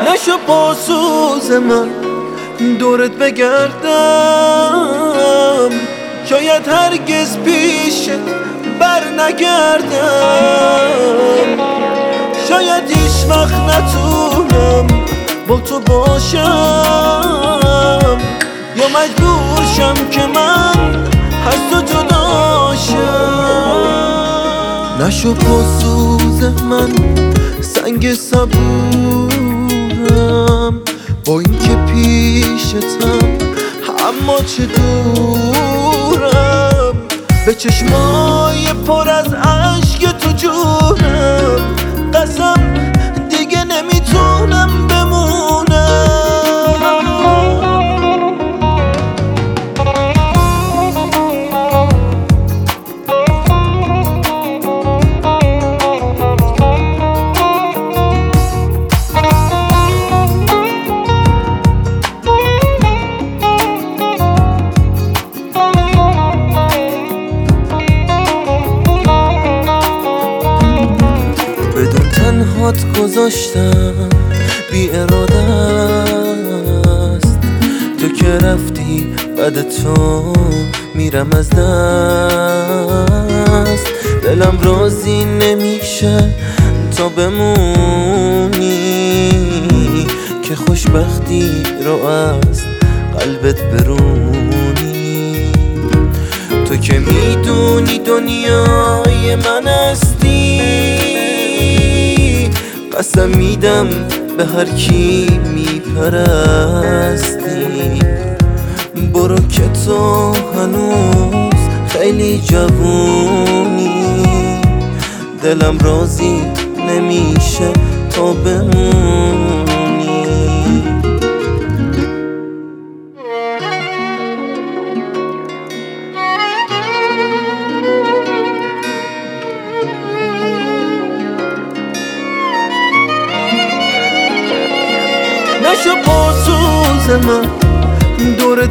نشو با سوز من دورت بگردم، شاید هرگز پیشت بر نگردم، شاید هیچ وقت نتونم با تو باشم، یا مجبور شم که من از تو جدا شم. نشو با سوز من سنگ صبورم، با اینکه پیشتم اما چه دورم، به چشمای پر از اشک تو جونم، قسم دیگه نمیتونم بمونم. تنهات گذاشتم بی اراده است، تو که رفتی بعد تو میرم از دست، دلم راضی نمیشه تا بمونی، که خوشبختی رو از قلبت برونی، تو که میدونی دنیای من هستی، قسم میدم به هر کی میپرستی، برو که تو هنوز خیلی جوونی، دلم راضی نمیشه تا بمونی. نشو با سوز من دورت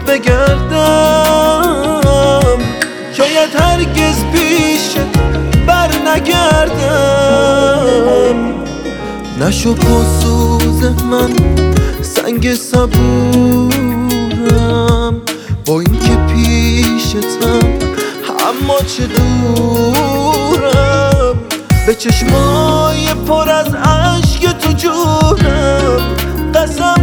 بگردم، شاید هرگز پیشت بر نگردم، نشو با سوز من سنگ صبورم، با اینکه پیشتم اما چه دورم، به چشمای پر از اشک تو جونم، قسم